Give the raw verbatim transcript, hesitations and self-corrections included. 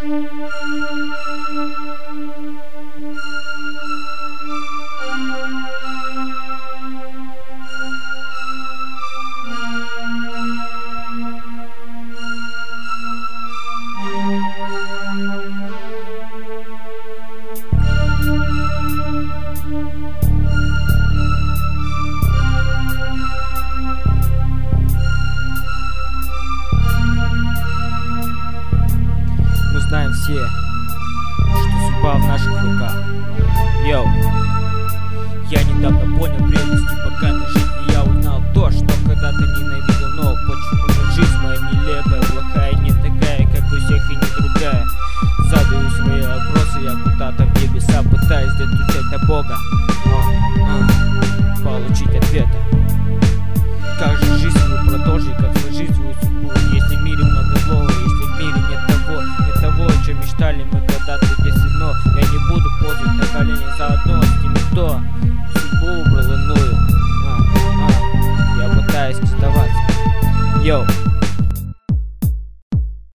Знаем все, что судьба в наших руках. Йоу. Я недавно понял прелести поганой жизни. Я узнал то, что когда-то ненавидел. Но почему же жизнь моя нелепая, плохая, не такая, как у всех и не другая? Задаю свои вопросы, я куда-то в небеса пытаюсь достучать до Бога, но а, получить ответа. Как же жизнь свою продолжить, как сложить свою судьбу? Если в мире много злого, если в мире нет того, нет того, о чем мечтали мы когда-то здесь одно. Я не буду ползать на коленях заодно с теми, кто судьбу выбрал иную. а, а, Я пытаюсь оставаться. Йоу.